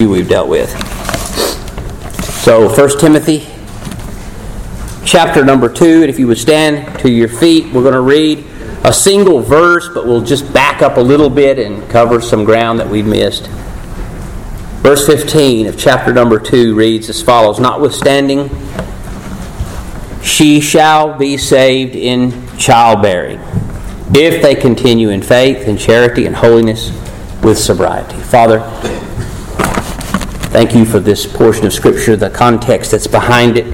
2 we've dealt with. So 1 Timothy chapter number 2, and if you would stand to your feet, we're going to read a single verse, but we'll just back up a little bit and cover some ground that we've missed. Verse 15 of chapter number 2 reads as follows: Notwithstanding, she shall be saved in childbearing, if they continue in faith and charity and holiness with sobriety. Father, thank you for this portion of Scripture. The context that's behind it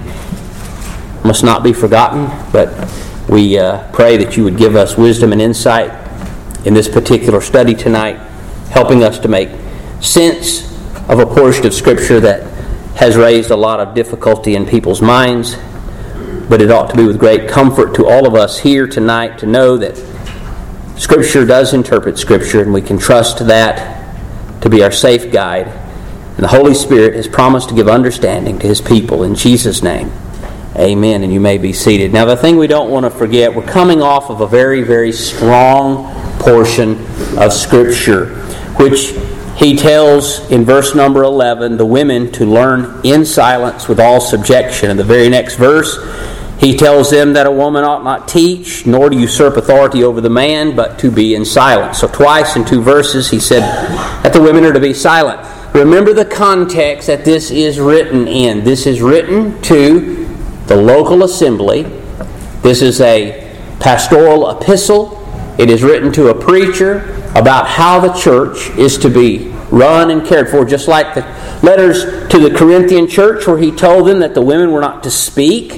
must not be forgotten, but we pray that you would give us wisdom and insight in this particular study tonight, helping us to make sense of a portion of Scripture that has raised a lot of difficulty in people's minds, but it ought to be with great comfort to all of us here tonight to know that Scripture does interpret Scripture, and we can trust that to be our safe guide. And the Holy Spirit has promised to give understanding to His people. In Jesus' name, amen. And you may be seated. Now, the thing we don't want to forget, we're coming off of a very, very strong portion of Scripture, which he tells in verse number 11 the women to learn in silence with all subjection. In the very next verse, he tells them that a woman ought not teach, nor to usurp authority over the man, but to be in silence. So twice in 2 verses he said that the women are to be silent. Remember the context that this is written in. This is written to the local assembly. This is a pastoral epistle. It is written to a preacher about how the church is to be run and cared for, just like the letters to the Corinthian church where he told them that the women were not to speak,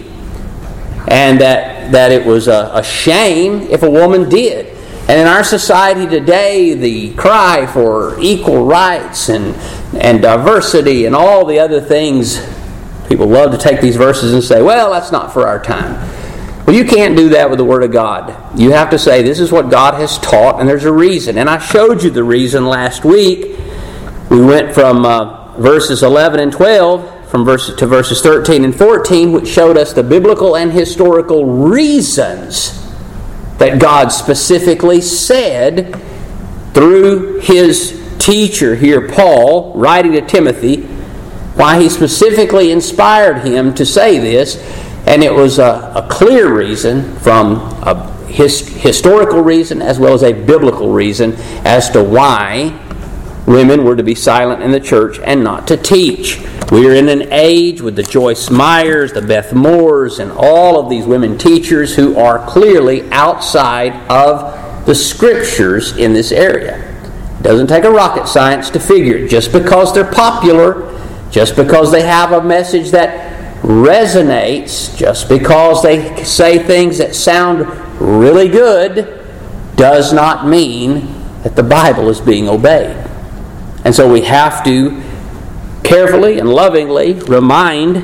and that it was a shame if a woman did. And in our society today, the cry for equal rights and diversity and all the other things, people love to take these verses and say, well, that's not for our time. Well, you can't do that with the Word of God. You have to say, this is what God has taught, and there's a reason. And I showed you the reason last week. We went from verses 11 and 12 to verses 13 and 14, which showed us the biblical and historical reasons that God specifically said through His teacher here, Paul, writing to Timothy, why he specifically inspired him to say this. And it was a clear reason, from a historical reason as well as a biblical reason, as to why women were to be silent in the church and not to teach. We are in an age with the Joyce Meyers, the Beth Moores, and all of these women teachers who are clearly outside of the Scriptures in this area. It doesn't take a rocket science to figure it. Just because they're popular, just because they have a message that resonates, just because they say things that sound really good, does not mean that the Bible is being obeyed. And so we have to carefully and lovingly remind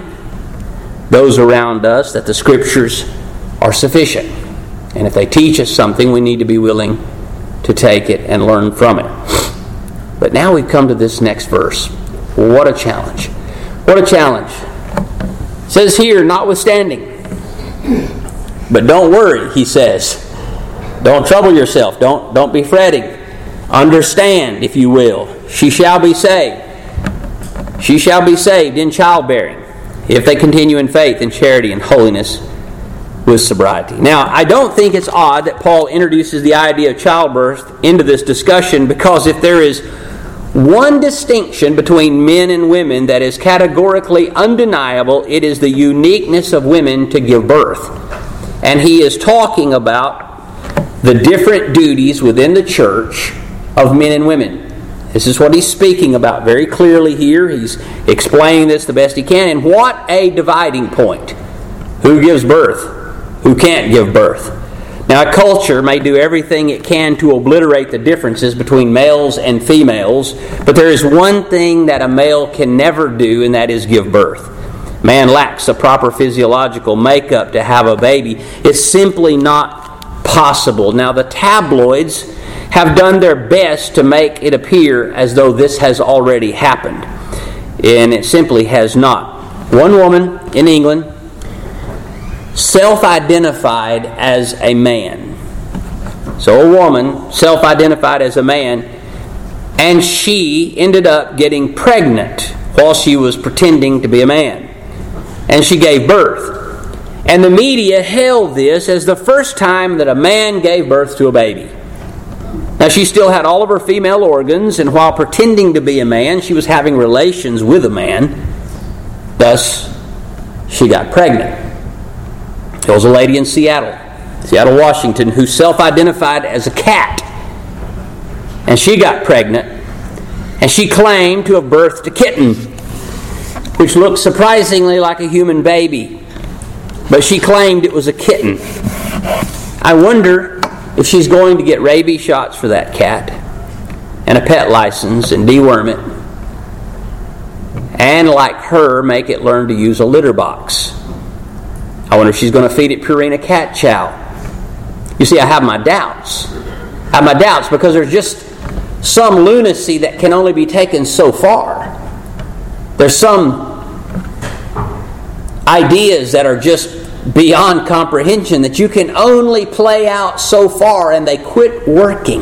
those around us that the Scriptures are sufficient. And if they teach us something, we need to be willing to take it and learn from it. But now we've come to this next verse. What a challenge. What a challenge. It says here, notwithstanding. But don't worry, he says. Don't trouble yourself. Don't be fretting. Understand, if you will. She shall be saved. She shall be saved in childbearing, if they continue in faith and charity and holiness with sobriety. Now, I don't think it's odd that Paul introduces the idea of childbirth into this discussion, because if there is one distinction between men and women that is categorically undeniable, it is the uniqueness of women to give birth. And he is talking about the different duties within the church of men and women. This is what he's speaking about very clearly here. He's explaining this the best he can. And what a dividing point. Who gives birth? Who can't give birth? Now, a culture may do everything it can to obliterate the differences between males and females, but there is one thing that a male can never do, and that is give birth. Man lacks the proper physiological makeup to have a baby. It's simply not possible. Now, the tabloids have done their best to make it appear as though this has already happened. And it simply has not. One woman in England self-identified as a man. So a woman self-identified as a man and she ended up getting pregnant while she was pretending to be a man. And she gave birth. And the media hailed this as the first time that a man gave birth to a baby. Now, she still had all of her female organs, and while pretending to be a man, she was having relations with a man. Thus, she got pregnant. There was a lady in Seattle, Washington, who self-identified as a cat. And she got pregnant, and she claimed to have birthed a kitten, which looked surprisingly like a human baby. But she claimed it was a kitten. I wonder if she's going to get rabies shots for that cat, and a pet license, and deworm it, and like her, make it learn to use a litter box. I wonder if she's going to feed it Purina cat chow. You see, I have my doubts. Because there's just some lunacy that can only be taken so far. There's some ideas that are just beyond comprehension that you can only play out so far, and they quit working.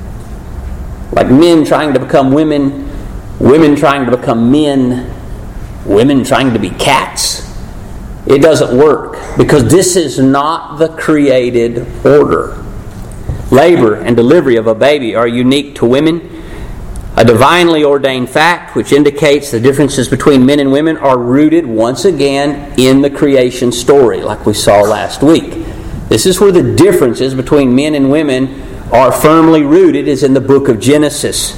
Like men trying to become women, women trying to become men, women trying to be cats. It doesn't work, because this is not the created order. Labor and delivery of a baby are unique to women. A divinely ordained fact which indicates the differences between men and women are rooted once again in the creation story, like we saw last week. This is where the differences between men and women are firmly rooted, is in the book of Genesis.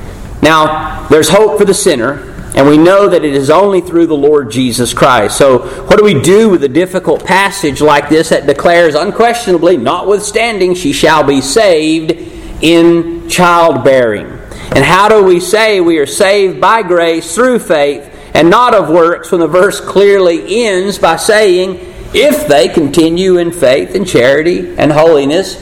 Now, there's hope for the sinner, and we know that it is only through the Lord Jesus Christ. So, what do we do with a difficult passage like this that declares unquestionably, notwithstanding, she shall be saved in childbearing? And how do we say we are saved by grace through faith and not of works, when the verse clearly ends by saying, if they continue in faith and charity and holiness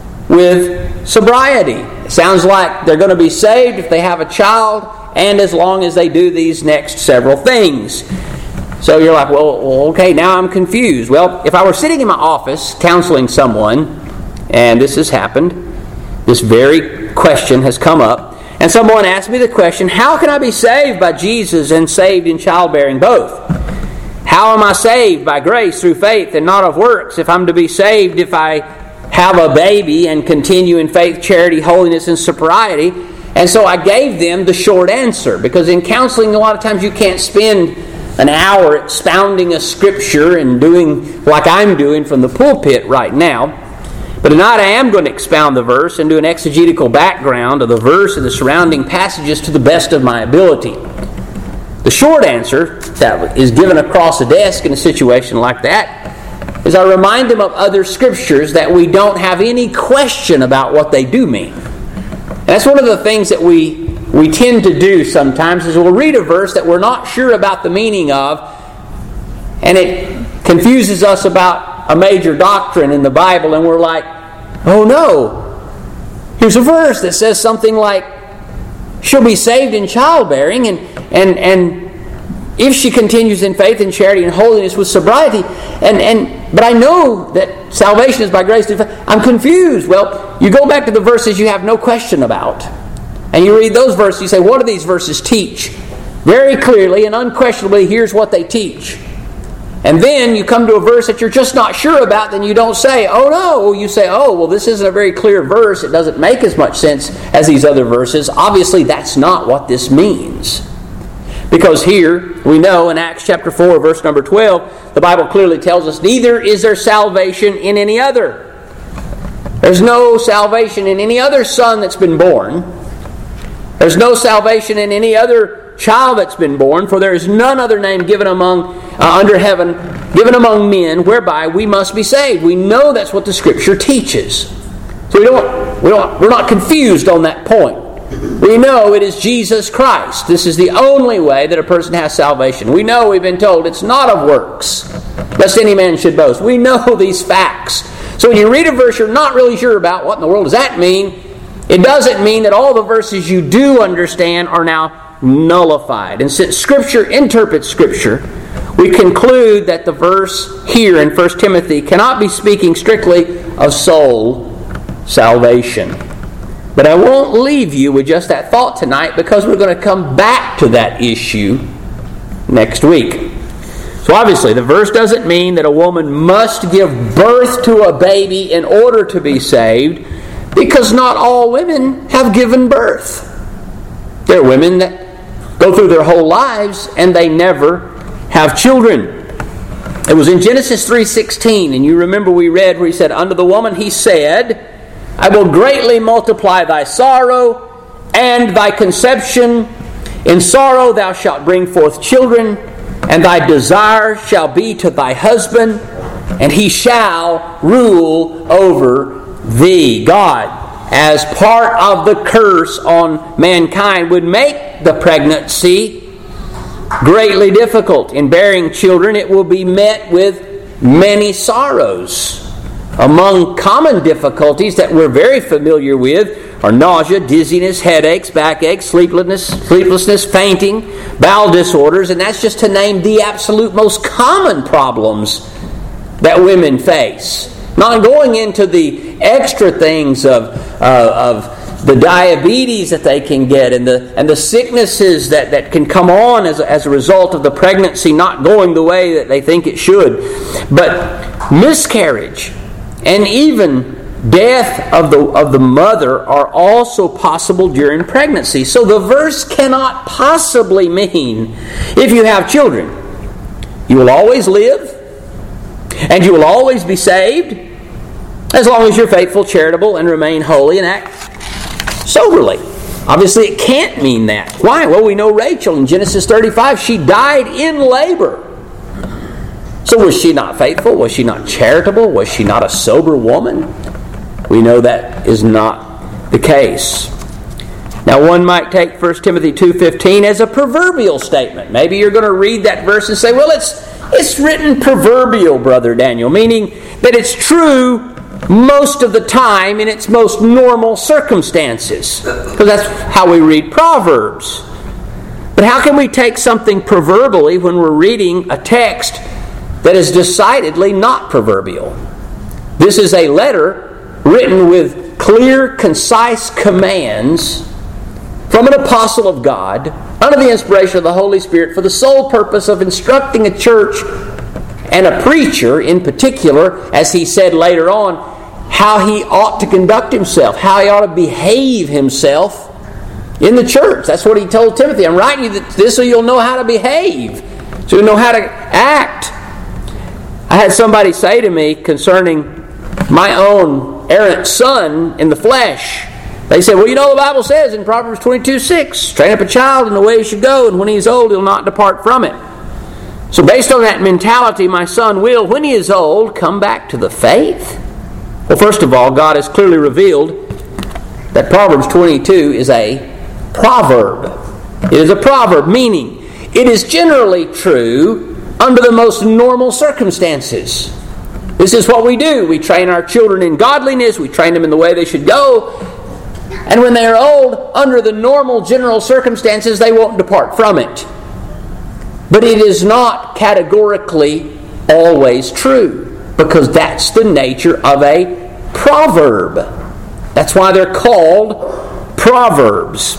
with sobriety? It sounds like they're going to be saved if they have a child, and as long as they do these next several things. So you're like, well, okay, now I'm confused. Well, if I were sitting in my office counseling someone, and this has happened, this very question has come up, and someone asked me the question, how can I be saved by Jesus and saved in childbearing both? How am I saved by grace through faith and not of works, if I'm to be saved if I have a baby and continue in faith, charity, holiness, and sobriety? And so I gave them the short answer, because in counseling a lot of times you can't spend an hour expounding a scripture and doing like I'm doing from the pulpit right now. But tonight I am going to expound the verse and do an exegetical background of the verse and the surrounding passages to the best of my ability. The short answer that is given across a desk in a situation like that is I remind them of other scriptures that we don't have any question about what they do mean. And that's one of the things that we tend to do sometimes, is we'll read a verse that we're not sure about the meaning of, and it confuses us about a major doctrine in the Bible, and we're like, oh no, here's a verse that says something like, she'll be saved in childbearing, and if she continues in faith and charity and holiness with sobriety, but I know that salvation is by grace through faith. I'm confused. Well, you go back to the verses you have no question about, and you read those verses, you say, what do these verses teach? Very clearly and unquestionably, here's what they teach. And then you come to a verse that you're just not sure about, then you don't say, oh no. You say, oh, well, this isn't a very clear verse. It doesn't make as much sense as these other verses. Obviously, that's not what this means. Because here, we know in Acts chapter 4, verse number 12, the Bible clearly tells us, neither is there salvation in any other. There's no salvation in any other son that's been born. There's no salvation in any other child that's been born, for there is none other name given under heaven, given among men, whereby we must be saved. We know that's what the Scripture teaches. So we're not confused on that point. We know it is Jesus Christ. This is the only way that a person has salvation. We know we've been told it's not of works, lest any man should boast. We know these facts. So when you read a verse you're not really sure about, what in the world does that mean? It doesn't mean that all the verses you do understand are now nullified. And since Scripture interprets Scripture, we conclude that the verse here in 1 Timothy cannot be speaking strictly of soul salvation. But I won't leave you with just that thought tonight, because we're going to come back to that issue next week. So obviously the verse doesn't mean that a woman must give birth to a baby in order to be saved, because not all women have given birth. There are women that go through their whole lives and they never have children. It was in Genesis 3:16, and you remember we read where he said, "Unto the woman he said, I will greatly multiply thy sorrow and thy conception. In sorrow thou shalt bring forth children, and thy desire shall be to thy husband, and he shall rule over thee." God, as part of the curse on mankind, would make the pregnancy greatly difficult. In bearing children, it will be met with many sorrows. Among common difficulties that we're very familiar with are nausea, dizziness, headaches, backaches, sleeplessness, fainting, bowel disorders, and that's just to name the absolute most common problems that women face. Not going into the extra things of the diabetes that they can get and the sicknesses that can come on as a result of the pregnancy not going the way that they think it should. But miscarriage and even death of the mother are also possible during pregnancy. So the verse cannot possibly mean if you have children, you will always live and you will always be saved as long as you're faithful, charitable, and remain holy and act soberly. Obviously it can't mean that. Why? Well, we know Rachel in Genesis 35, she died in labor. So was she not faithful? Was she not charitable? Was she not a sober woman? We know that is not the case. Now one might take 1 Timothy 2:15 as a proverbial statement. Maybe you're going to read that verse and say, well, it's written proverbial, Brother Daniel, meaning that it's true most of the time in its most normal circumstances. Because that's how we read Proverbs. But how can we take something proverbially when we're reading a text that is decidedly not proverbial? This is a letter written with clear, concise commands from an apostle of God under the inspiration of the Holy Spirit for the sole purpose of instructing a church and a preacher in particular, as he said later on, how he ought to conduct himself, how he ought to behave himself in the church. That's what he told Timothy. I'm writing you this so you'll know how to behave, so you'll know how to act. I had somebody say to me concerning my own errant son in the flesh. They said, well, you know the Bible says in Proverbs 22:6, train up a child in the way he should go, and when he is old, he'll not depart from it. So based on that mentality, my son will, when he is old, come back to the faith? Well, first of all, God has clearly revealed that Proverbs 22 is a proverb. It is a proverb, meaning it is generally true under the most normal circumstances. This is what we do. We train our children in godliness. We train them in the way they should go. And when they are old, under the normal general circumstances, they won't depart from it. But it is not categorically always true, because that's the nature of a proverb. That's why they're called proverbs.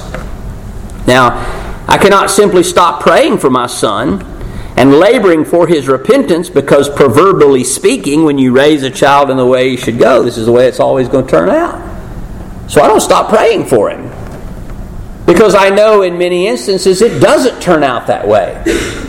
Now, I cannot simply stop praying for my son and laboring for his repentance, because proverbially speaking, when you raise a child in the way he should go, this is the way it's always going to turn out. So I don't stop praying for him, because I know in many instances it doesn't turn out that way.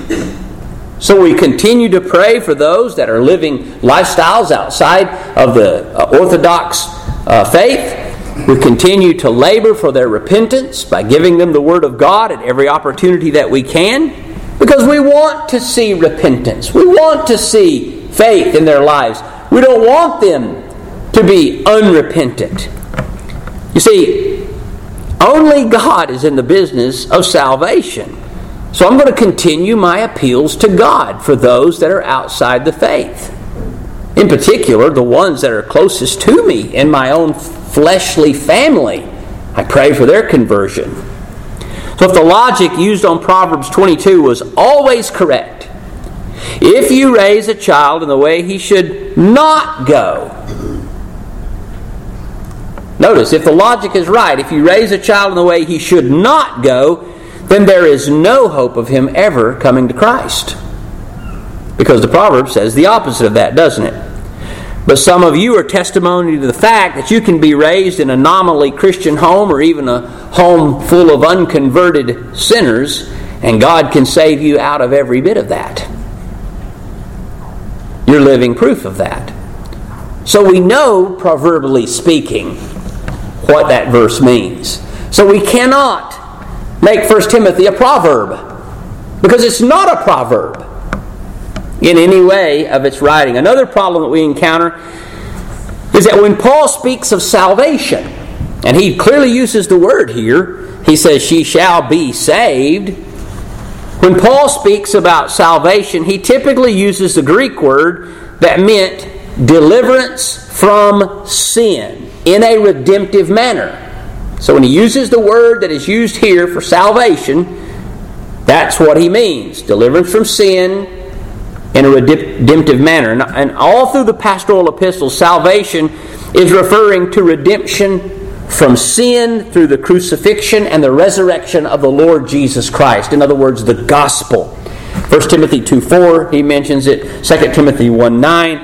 So we continue to pray for those that are living lifestyles outside of the Orthodox faith. We continue to labor for their repentance by giving them the Word of God at every opportunity that we can, because we want to see repentance. We want to see faith in their lives. We don't want them to be unrepentant. You see, only God is in the business of salvation. So I'm going to continue my appeals to God for those that are outside the faith. In particular, the ones that are closest to me in my own fleshly family. I pray for their conversion. So if the logic used on Proverbs 22 was always correct, if you raise a child in the way he should not go, Notice, if the logic is right, if you raise a child in the way he should not go, then there is no hope of him ever coming to Christ. Because the proverb says the opposite of that, doesn't it? But some of you are testimony to the fact that you can be raised in a nominally Christian home or even a home full of unconverted sinners, and God can save you out of every bit of that. You're living proof of that. So we know, proverbially speaking, what that verse means. So we cannot make 1 Timothy a proverb, because it's not a proverb in any way of its writing. Another problem that we encounter is that when Paul speaks of salvation, and he clearly uses the word here, he says, "She shall be saved." When Paul speaks about salvation, he typically uses the Greek word that meant deliverance from sin in a redemptive manner. So when he uses the word that is used here for salvation, that's what he means. Deliverance from sin in a redemptive manner. And all through the pastoral epistles, salvation is referring to redemption from sin through the crucifixion and the resurrection of the Lord Jesus Christ. In other words, the gospel. 1 Timothy 2:4, he mentions it. 2 Timothy 1:9,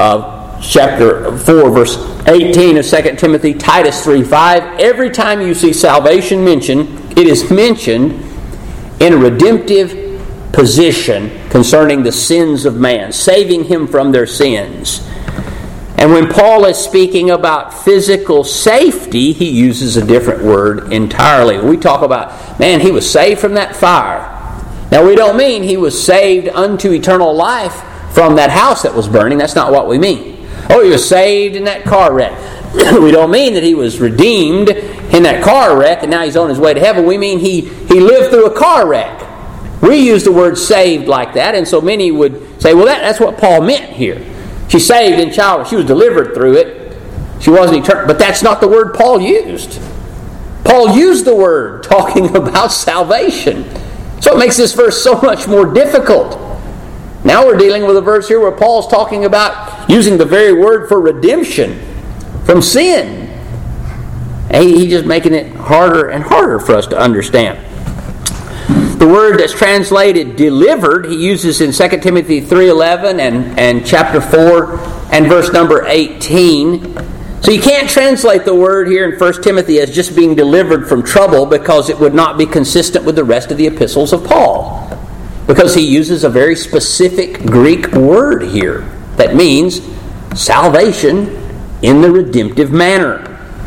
chapter 4, verse 18 of 2 Timothy, Titus 3:5. Every time you see salvation mentioned, it is mentioned in a redemptive position concerning the sins of man, saving him from their sins. And when Paul is speaking about physical safety, he uses a different word entirely. We talk about, man, he was saved from that fire. Now, we don't mean he was saved unto eternal life from that house that was burning. That's not what we mean. Oh, he was saved in that car wreck. We don't mean that he was redeemed in that car wreck and now he's on his way to heaven. We mean he lived through a car wreck. We use the word saved like that, and so many would say, well, that's what Paul meant here. She's saved in childbirth. She was delivered through it. She wasn't eternal. But that's not the word Paul used. Paul used the word talking about salvation. So it makes this verse so much more difficult. Now we're dealing with a verse here where Paul's talking about using the very word for redemption from sin. And he's just making it harder and harder for us to understand. The word that's translated delivered, he uses in 2 Timothy 3:11 and chapter 4 and verse number 18. So you can't translate the word here in 1 Timothy as just being delivered from trouble, because it would not be consistent with the rest of the epistles of Paul. Because he uses a very specific Greek word here that means salvation in the redemptive manner.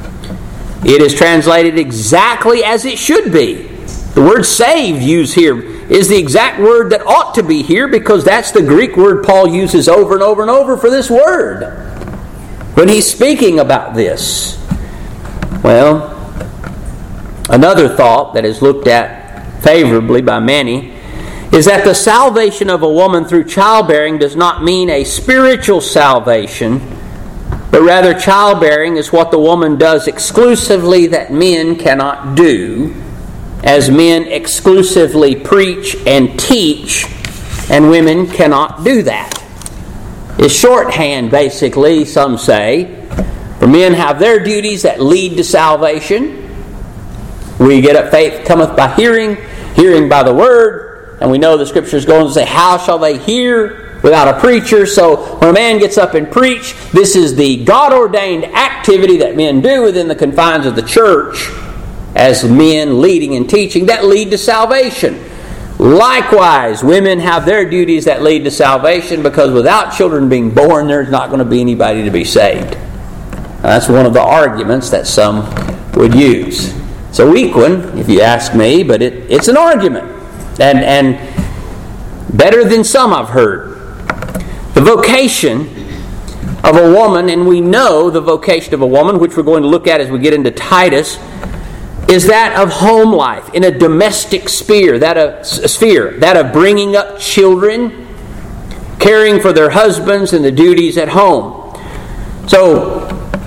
It is translated exactly as it should be. The word saved used here is the exact word that ought to be here, because that's the Greek word Paul uses over and over and over for this word when he's speaking about this. Well, another thought that is looked at favorably by many is that the salvation of a woman through childbearing does not mean a spiritual salvation, but rather childbearing is what the woman does exclusively that men cannot do, as men exclusively preach and teach, and women cannot do that. It's shorthand, basically, some say. For men have their duties that lead to salvation. We get up, faith cometh by hearing, hearing by the word, and we know the Scriptures go on to say, how shall they hear without a preacher? So when a man gets up and preach, this is the God-ordained activity that men do within the confines of the church, as men leading and teaching, that lead to salvation. Likewise, women have their duties that lead to salvation, because without children being born, there's not going to be anybody to be saved. Now, that's one of the arguments that some would use. It's a weak one, if you ask me, but it's an argument. And better than some I've heard. The vocation of a woman, and we know the vocation of a woman, which we're going to look at as we get into Titus, is that of home life in a domestic sphere, that of bringing up children, caring for their husbands, and the duties at home. So,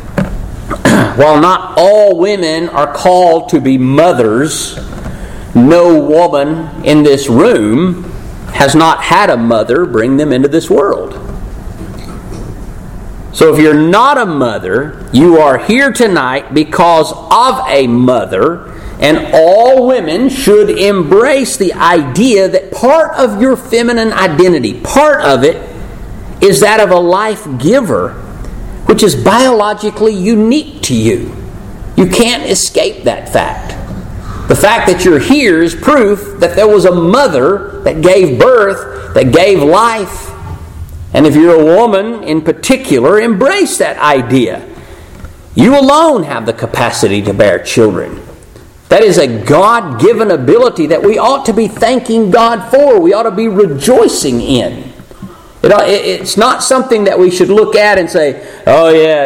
while not all women are called to be mothers, no woman in this room has not had a mother bring them into this world. So if you're not a mother, you are here tonight because of a mother, and all women should embrace the idea that part of your feminine identity, part of it, is that of a life giver, which is biologically unique to you. You can't escape that fact. The fact that you're here is proof that there was a mother that gave birth, that gave life. And if you're a woman in particular, embrace that idea. You alone have the capacity to bear children. That is a God-given ability that we ought to be thanking God for. We ought to be rejoicing in. It's not something that we should look at and say, oh yeah,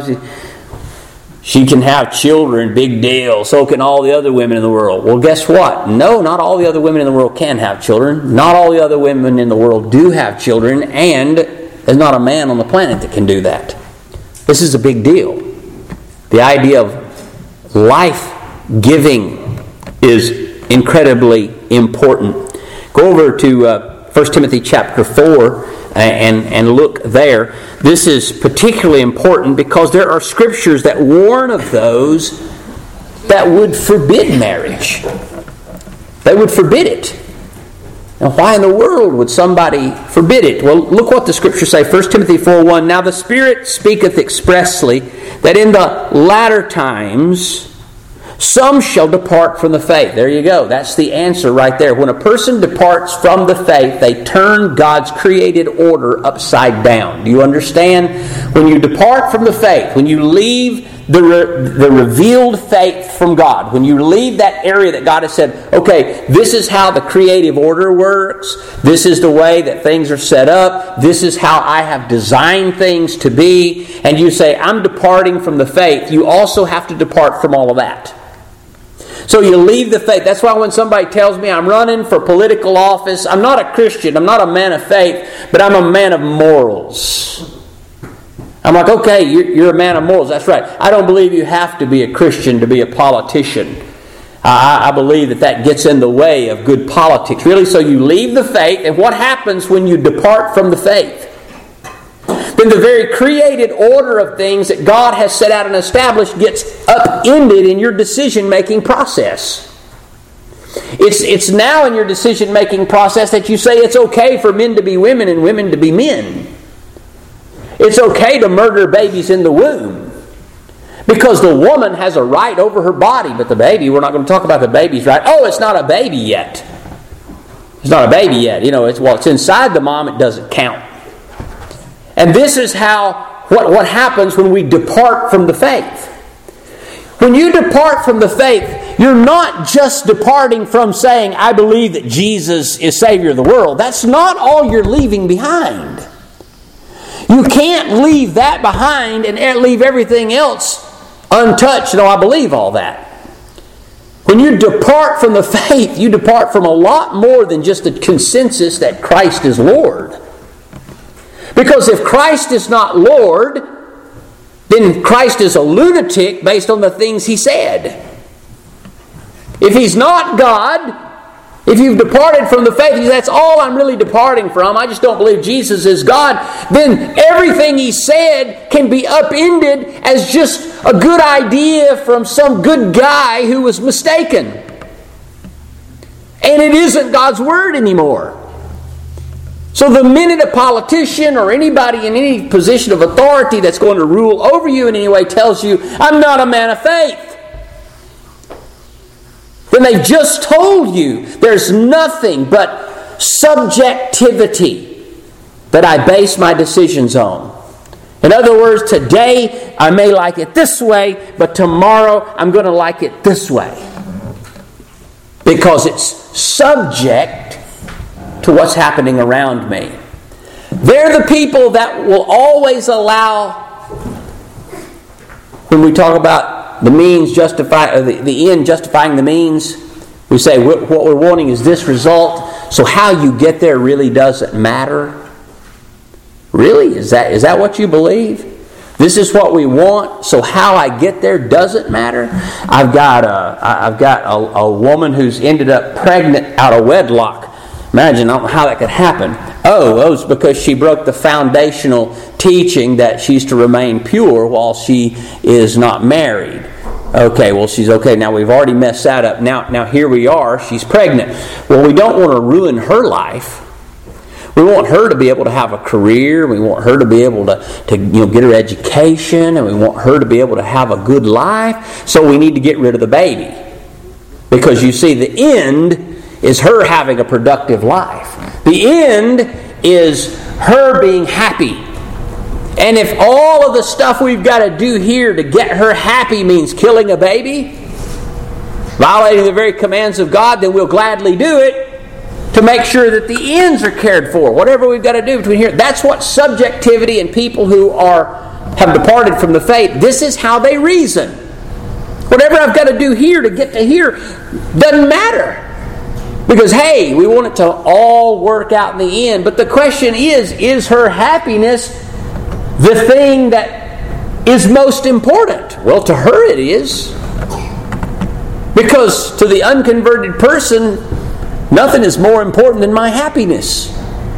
she can have children, big deal. So can all the other women in the world. Well, guess what? No, not all the other women in the world can have children. Not all the other women in the world do have children. And there's not a man on the planet that can do that. This is a big deal. The idea of life-giving is incredibly important. Go over to 1 Timothy chapter 4 and look there. This is particularly important because there are scriptures that warn of those that would forbid marriage. They would forbid it. Now, why in the world would somebody forbid it? Well, look what the scriptures say. 1 Timothy 4:1. Now the Spirit speaketh expressly that in the latter times some shall depart from the faith. There you go. That's the answer right there. When a person departs from the faith, they turn God's created order upside down. Do you understand? When you depart from the faith, when you leave the revealed faith from God, when you leave that area that God has said, okay, this is how the creative order works, this is the way that things are set up, this is how I have designed things to be, and you say, I'm departing from the faith, you also have to depart from all of that. So you leave the faith. That's why when somebody tells me I'm running for political office, I'm not a Christian, I'm not a man of faith, but I'm a man of morals. I'm like, okay, you're a man of morals. That's right. I don't believe you have to be a Christian to be a politician. I believe that gets in the way of good politics. Really, so you leave the faith, and what happens when you depart from the faith? Then the very created order of things that God has set out and established gets upended in your decision-making process. It's now in your decision-making process that you say it's okay for men to be women and women to be men. It's okay to murder babies in the womb because the woman has a right over her body, but the baby, we're not going to talk about the baby's right. Oh, it's not a baby yet. It's not a baby yet. It's inside the mom, it doesn't count. And this is what happens when we depart from the faith. When you depart from the faith, you're not just departing from saying, I believe that Jesus is Savior of the world. That's not all you're leaving behind. You can't leave that behind and leave everything else untouched. No, I believe all that. When you depart from the faith, you depart from a lot more than just a consensus that Christ is Lord. Because if Christ is not Lord, then Christ is a lunatic based on the things He said. If He's not God, if you've departed from the faith, that's all I'm really departing from, I just don't believe Jesus is God, then everything He said can be upended as just a good idea from some good guy who was mistaken. And it isn't God's Word anymore. So the minute a politician or anybody in any position of authority that's going to rule over you in any way tells you, I'm not a man of faith, then they've just told you there's nothing but subjectivity that I base my decisions on. In other words, today I may like it this way, but tomorrow I'm going to like it this way. Because it's subject to what's happening around me. They're the people that will always allow, when we talk about the means justify, the end justifying the means, we say what we're wanting is this result, so how you get there really doesn't matter. Really? Is that what you believe? This is what we want, so how I get there doesn't matter? I've got a woman who's ended up pregnant out of wedlock. Imagine, I don't know how that could happen. Oh, it's because she broke the foundational teaching that she's to remain pure while she is not married. Okay, well, she's okay. Now, we've already messed that up. Now here we are. She's pregnant. Well, we don't want to ruin her life. We want her to be able to have a career. We want her to be able to get her education. And we want her to be able to have a good life. So we need to get rid of the baby. Because you see, the end is her having a productive life. The end is her being happy. And if all of the stuff we've got to do here to get her happy means killing a baby, violating the very commands of God, then we'll gladly do it to make sure that the ends are cared for. Whatever we've got to do between here. That's what subjectivity and people who have departed from the faith, this is how they reason. Whatever I've got to do here to get to here doesn't matter. Because, hey, we want it to all work out in the end. But the question is her happiness the thing that is most important? Well, to her it is. Because to the unconverted person, nothing is more important than my happiness.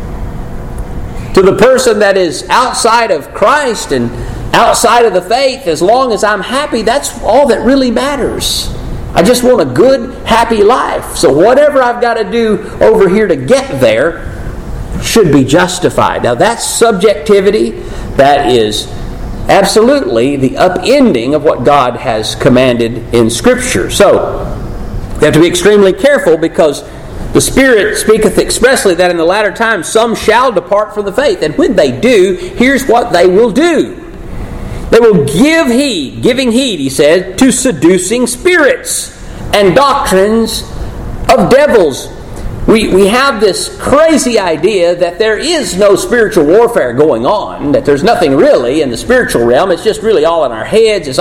To the person that is outside of Christ and outside of the faith, as long as I'm happy, that's all that really matters. I just want a good, happy life. So whatever I've got to do over here to get there should be justified. Now that's subjectivity. That is absolutely the upending of what God has commanded in Scripture. So we have to be extremely careful, because the Spirit speaketh expressly that in the latter times some shall depart from the faith. And when they do, here's what they will do. They will give heed, giving heed, he said, to seducing spirits and doctrines of devils. We have this crazy idea that there is no spiritual warfare going on, that there's nothing really in the spiritual realm. It's just really all in our heads.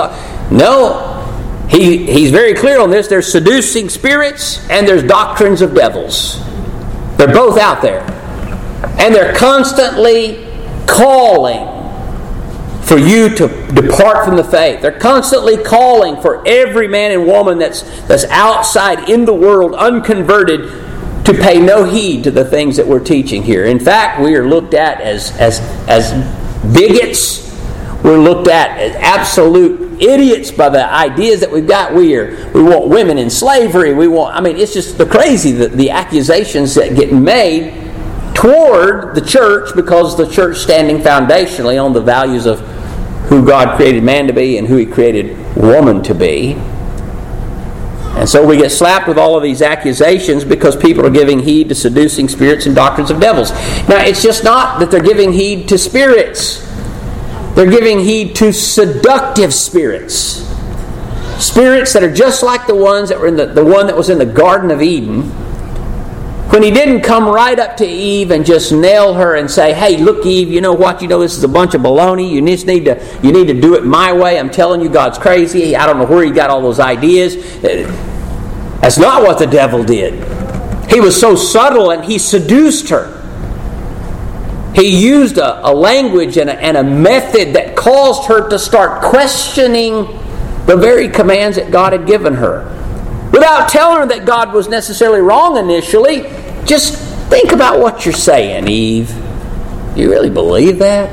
No, he's very clear on this. There's seducing spirits and there's doctrines of devils. They're both out there. And they're constantly calling for you to depart from the faith. They're constantly calling for every man and woman that's outside in the world, unconverted, to pay no heed to the things that we're teaching here. In fact, we are looked at as bigots. We're looked at as absolute idiots by the ideas that we've got. We want women in slavery. It's just the crazy, the accusations that get made toward the church, because the church standing foundationally on the values of who God created man to be and who He created woman to be. And so we get slapped with all of these accusations because people are giving heed to seducing spirits and doctrines of devils. Now, it's just not that they're giving heed to spirits. They're giving heed to seductive spirits. Spirits that are just like the ones that were in the one that was in the Garden of Eden. When he didn't come right up to Eve and just nail her and say, "Hey, look, Eve, you know what? You know this is a bunch of baloney. You need to do it my way. I'm telling you, God's crazy. I don't know where he got all those ideas." That's not what the devil did. He was so subtle, and he seduced her. He used a language and a method that caused her to start questioning the very commands that God had given her. Without telling her that God was necessarily wrong initially, just think about what you're saying, Eve. You really believe that?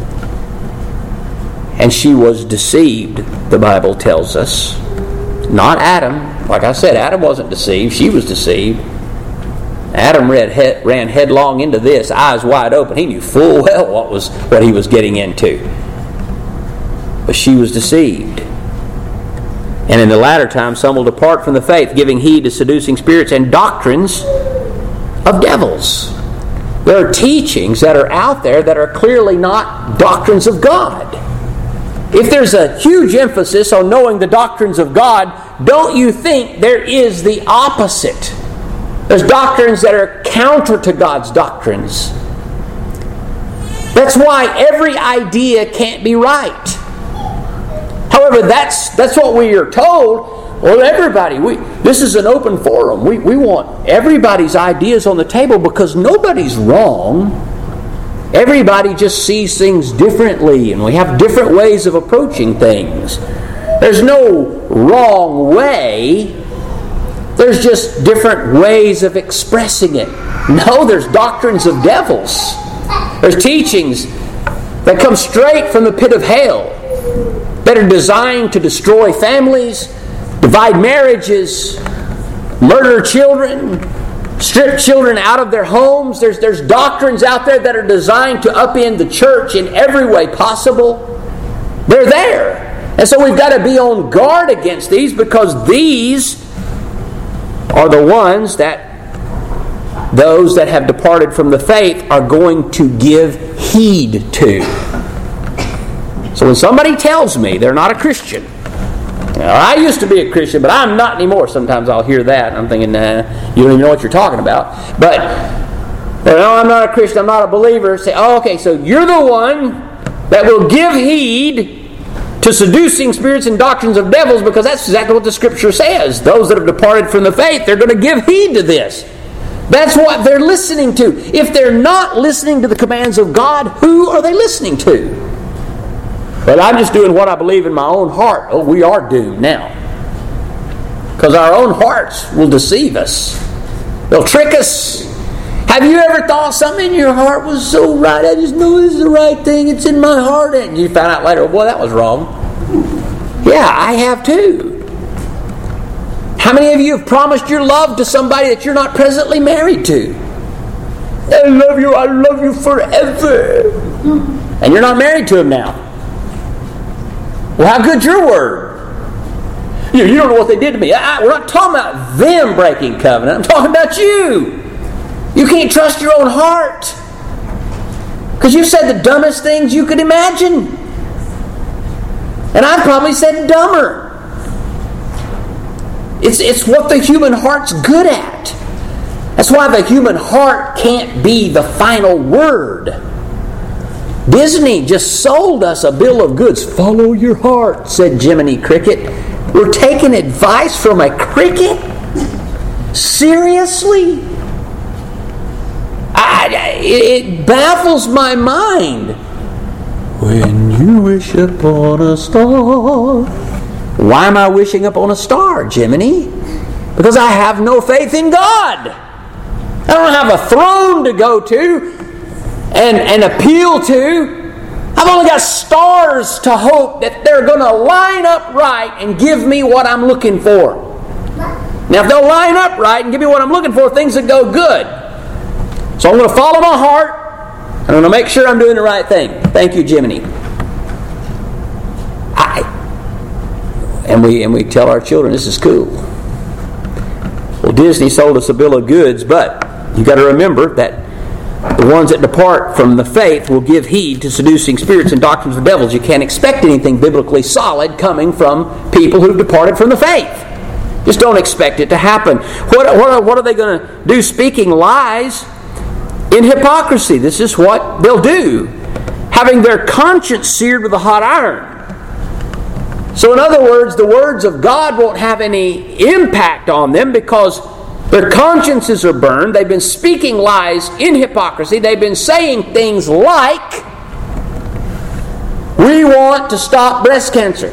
And she was deceived, the Bible tells us. Not Adam. Like I said, Adam wasn't deceived. She was deceived. Adam ran headlong into this, eyes wide open. He knew full well what he was getting into. But she was deceived. And in the latter time, some will depart from the faith, giving heed to seducing spirits and doctrines of devils. There are teachings that are out there that are clearly not doctrines of God. If there's a huge emphasis on knowing the doctrines of God, don't you think there is the opposite? There's doctrines that are counter to God's doctrines. That's why every idea can't be right. However, that's what we are told. Well, everybody, this is an open forum. We want everybody's ideas on the table because nobody's wrong. Everybody just sees things differently, and we have different ways of approaching things. There's no wrong way. There's just different ways of expressing it. No, there's doctrines of devils. There's teachings that come straight from the pit of hell that are designed to destroy families, divide marriages, murder children, strip children out of their homes. There's doctrines out there that are designed to upend the church in every way possible. They're there. And so we've got to be on guard against these, because these are the ones that those that have departed from the faith are going to give heed to. So when somebody tells me they're not a Christian, I used to be a Christian, but I'm not anymore. Sometimes I'll hear that, and I'm thinking, nah, you don't even know what you're talking about. But, no, I'm not a Christian, I'm not a believer. Say, oh, okay, so you're the one that will give heed to seducing spirits and doctrines of devils, because that's exactly what the Scripture says. Those that have departed from the faith, they're going to give heed to this. That's what they're listening to. If they're not listening to the commands of God, who are they listening to? But I'm just doing what I believe in my own heart. Oh, we are doomed now. Because our own hearts will deceive us. They'll trick us. Have you ever thought something in your heart was so right? I just know this is the right thing. It's in my heart. And you found out later, boy, that was wrong. Yeah, I have too. How many of you have promised your love to somebody that you're not presently married to? I love you forever. And you're not married to him now. Well, how good's your word? You don't know what they did to me. We're not talking about them breaking covenant. I'm talking about you. You can't trust your own heart. Because you've said the dumbest things you could imagine. And I've probably said dumber. It's what the human heart's good at. That's why the human heart can't be the final word. Disney just sold us a bill of goods. Follow your heart, said Jiminy Cricket. We're taking advice from a cricket? Seriously? It baffles my mind. When you wish upon a star. Why am I wishing upon a star, Jiminy? Because I have no faith in God. I don't have a throne to go to and appeal to. I've only got stars to hope that they're going to line up right and give me what I'm looking for. Now, if they'll line up right and give me what I'm looking for, things will go good. So I'm going to follow my heart. I'm going to make sure I'm doing the right thing. Thank you, Jiminy. And we tell our children this is cool. Well, Disney sold us a bill of goods, but you got to remember that the ones that depart from the faith will give heed to seducing spirits and doctrines of devils. You can't expect anything biblically solid coming from people who've departed from the faith. Just don't expect it to happen. What are they going to do? Speaking lies in hypocrisy. This is what they'll do. Having their conscience seared with a hot iron. So in other words, the words of God won't have any impact on them because their consciences are burned. They've been speaking lies in hypocrisy. They've been saying things like, we want to stop breast cancer.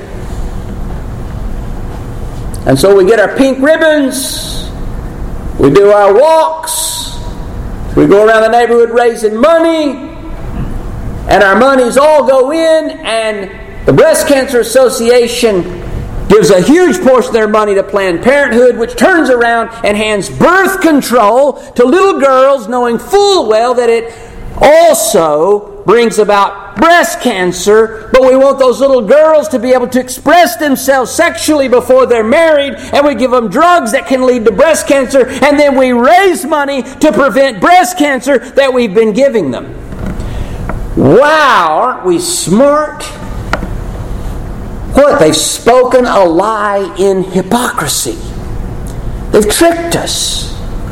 And so we get our pink ribbons, we do our walks, we go around the neighborhood raising money, and our monies all go in, and the Breast Cancer Association gives a huge portion of their money to Planned Parenthood, which turns around and hands birth control to little girls, knowing full well that it also brings about breast cancer, but we want those little girls to be able to express themselves sexually before they're married, and we give them drugs that can lead to breast cancer, and then we raise money to prevent breast cancer that we've been giving them. Wow, aren't we smart? What? They've spoken a lie in hypocrisy. They've tricked us.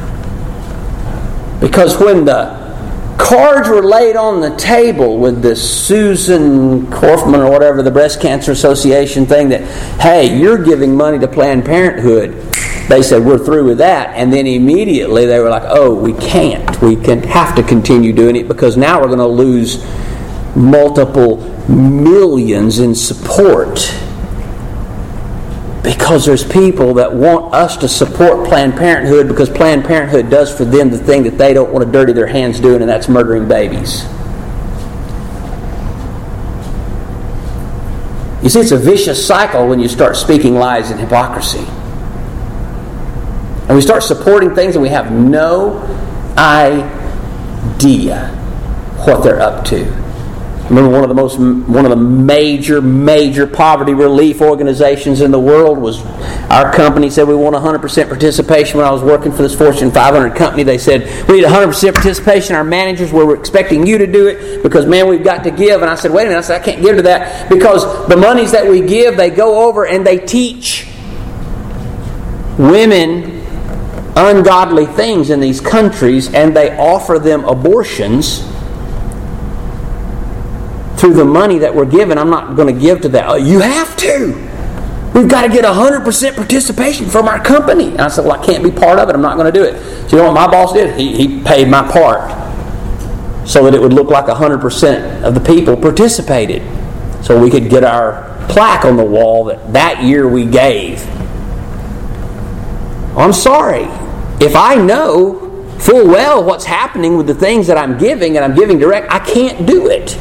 Because when the cards were laid on the table with this Susan Korfman or whatever, the Breast Cancer Association thing, that, hey, you're giving money to Planned Parenthood, they said, we're through with that. And then immediately they were like, oh, we can't. We have to continue doing it because now we're going to lose multiple millions in support. Because there's people that want us to support Planned Parenthood because Planned Parenthood does for them the thing that they don't want to dirty their hands doing, and that's murdering babies. You see, it's a vicious cycle when you start speaking lies and hypocrisy. And we start supporting things and we have no idea what they're up to. I remember one of the major poverty relief organizations in the world was our company. Said we want 100% participation. When I was working for this Fortune 500 company, they said we need 100% participation. Our managers were expecting you to do it because, man, we've got to give. And I said, wait a minute. I said, I can't give to that because the monies that we give, they go over and they teach women ungodly things in these countries, and they offer them abortions through the money that we're given. I'm not going to give to that. You have to. We've got to get 100% participation from our company. And I said, well, I can't be part of it. I'm not going to do it. So you know what my boss did? He paid my part so that it would look like 100% of the people participated. So we could get our plaque on the wall that year we gave. I'm sorry. If I know full well what's happening with the things that I'm giving, and I'm giving direct, I can't do it.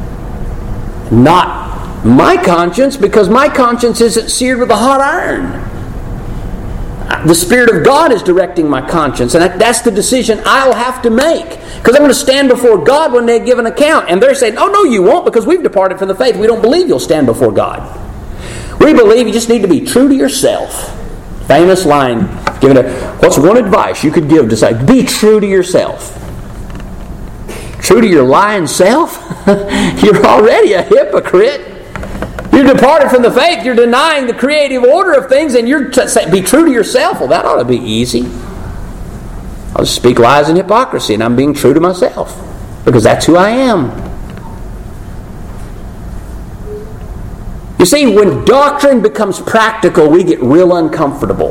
Not my conscience, because my conscience isn't seared with a hot iron. The Spirit of God is directing my conscience, and that's the decision I'll have to make. Because I'm going to stand before God when they give an account. And they're saying, oh, no, you won't, because we've departed from the faith. We don't believe you'll stand before God. We believe you just need to be true to yourself. Famous line given what's one advice you could give to say, be true to yourself. True to your lying self? You're already a hypocrite. You're departed from the faith. You're denying the creative order of things, and you're saying, be true to yourself. Well, that ought to be easy. I'll just speak lies and hypocrisy, and I'm being true to myself because that's who I am. You see, when doctrine becomes practical, we get real uncomfortable.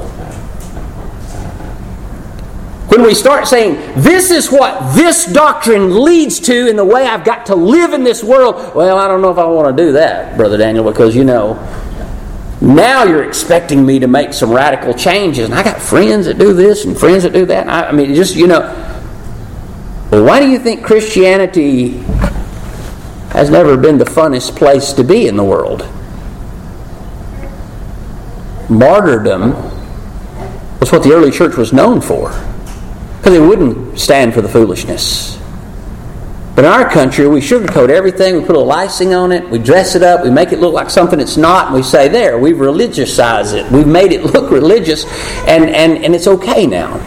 When we start saying, this is what this doctrine leads to in the way I've got to live in this world. Well, I don't know if I want to do that, Brother Daniel, because, now you're expecting me to make some radical changes. And I got friends that do this and friends that do that. Well, why do you think Christianity has never been the funnest place to be in the world? Martyrdom was what the early church was known for. Because they wouldn't stand for the foolishness. But in our country, we sugarcoat everything. We put a little icing on it. We dress it up. We make it look like something it's not. And we say, there, we've religiousized it. We've made it look religious. And it's okay now.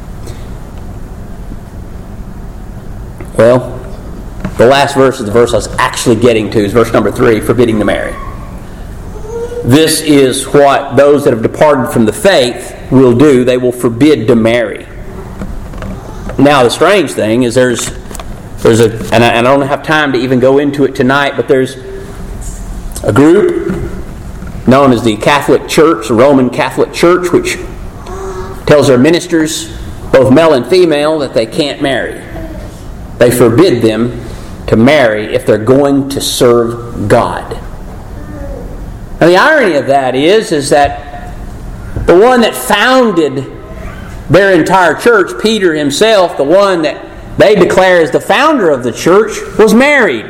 Well, the last verse is the verse I was actually getting to. Is verse number 3, forbidding to marry. This is what those that have departed from the faith will do. They will forbid to marry. Now, the strange thing is there's and I don't have time to even go into it tonight, but there's a group known as the Catholic Church, the Roman Catholic Church, which tells their ministers, both male and female, that they can't marry. They forbid them to marry if they're going to serve God. Now, the irony of that is that the one that founded their entire church, Peter himself, the one that they declare as the founder of the church, was married.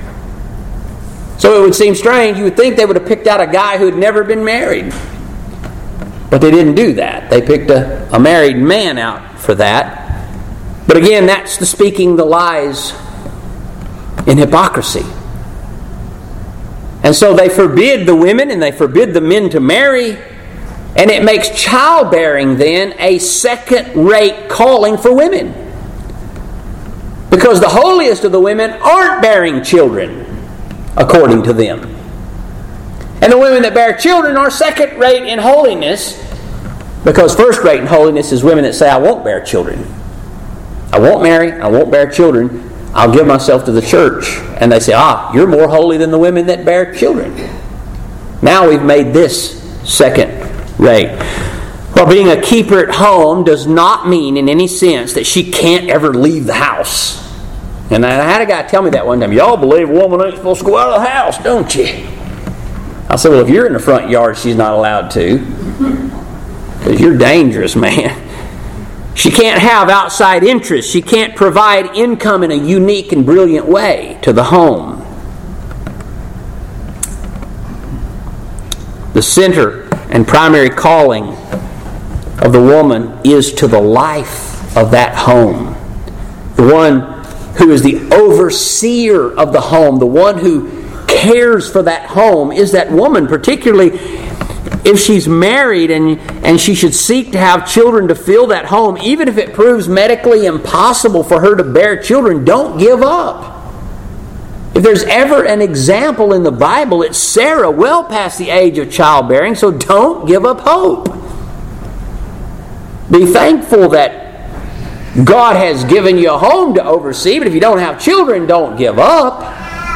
So it would seem strange. You would think they would have picked out a guy who had never been married. But they didn't do that. They picked a married man out for that. But again, that's the speaking the lies in hypocrisy. And so they forbid the women and they forbid the men to marry. And it makes childbearing then a second-rate calling for women. Because the holiest of the women aren't bearing children, according to them. And the women that bear children are second-rate in holiness, because first-rate in holiness is women that say, I won't bear children. I won't marry, I won't bear children, I'll give myself to the church. And they say, you're more holy than the women that bear children. Now we've made this second-rate. Well, being a keeper at home does not mean in any sense that she can't ever leave the house. And I had a guy tell me that one time. Y'all believe a woman ain't supposed to go out of the house, don't you? I said, well, if you're in the front yard, she's not allowed to. Because you're dangerous, man. She can't have outside interests. She can't provide income in a unique and brilliant way to the home. The center and primary calling of the woman is to the life of that home. The one who is the overseer of the home, the one who cares for that home, is that woman, particularly if she's married and she should seek to have children to fill that home. Even if it proves medically impossible for her to bear children, don't give up. If there's ever an example in the Bible, it's Sarah, well past the age of childbearing, so don't give up hope. Be thankful that God has given you a home to oversee, but if you don't have children, don't give up.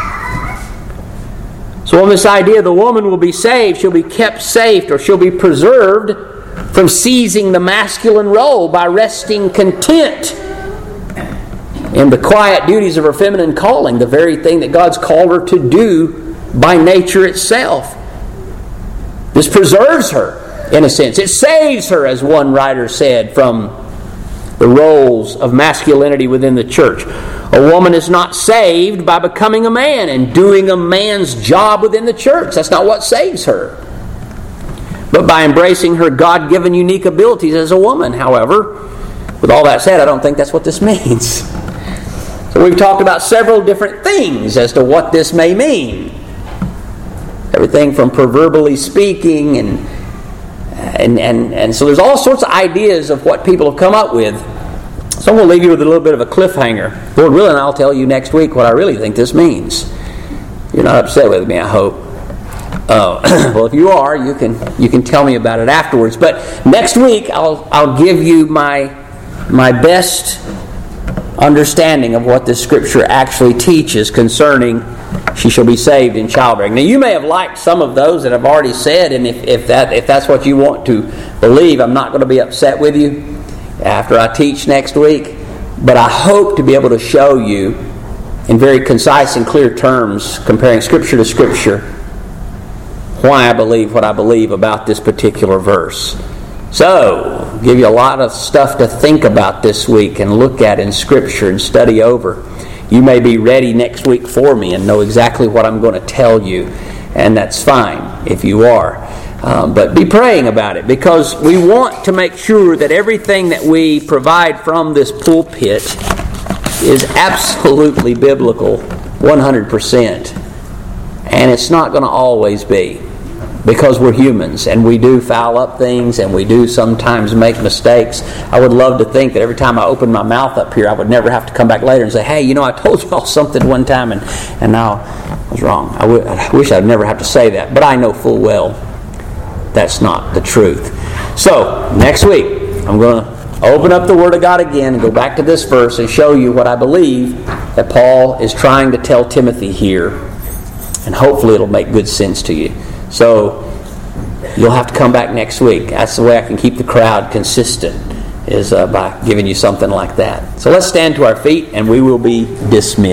So on this idea, the woman will be saved, she'll be kept safe, or she'll be preserved from seizing the masculine role by resting content in the quiet duties of her feminine calling, the very thing that God's called her to do by nature itself. This preserves her, in a sense. It saves her, as one writer said, from the roles of masculinity within the church. A woman is not saved by becoming a man and doing a man's job within the church. That's not what saves her. But by embracing her God-given unique abilities as a woman. However, with all that said, I don't think that's what this means. So we've talked about several different things as to what this may mean. Everything from proverbially speaking and so there's all sorts of ideas of what people have come up with. So I'm going to leave you with a little bit of a cliffhanger. Lord willing, I'll tell you next week what I really think this means. You're not upset with me, I hope. Well, if you are, you can tell me about it afterwards. But next week, I'll give you my best understanding of what this Scripture actually teaches concerning she shall be saved in childbearing. Now, you may have liked some of those that I've already said, and if that's what you want to believe, I'm not going to be upset with you after I teach next week. But I hope to be able to show you in very concise and clear terms, comparing Scripture to Scripture, why I believe what I believe about this particular verse. So, give you a lot of stuff to think about this week and look at in Scripture and study over. You may be ready next week for me and know exactly what I'm going to tell you, and that's fine if you are. But be praying about it, because we want to make sure that everything that we provide from this pulpit is absolutely biblical, 100%. And it's not going to always be, because we're humans and we do foul up things and we do sometimes make mistakes. I would love to think that every time I open my mouth up here, I would never have to come back later and say, hey, I told you all something one time and now I was wrong. I wish I'd never have to say that, but I know full well that's not the truth. So, next week, I'm going to open up the Word of God again and go back to this verse and show you what I believe that Paul is trying to tell Timothy here, and hopefully it'll make good sense to you. So, you'll have to come back next week. That's the way I can keep the crowd consistent, is by giving you something like that. So let's stand to our feet and we will be dismissed.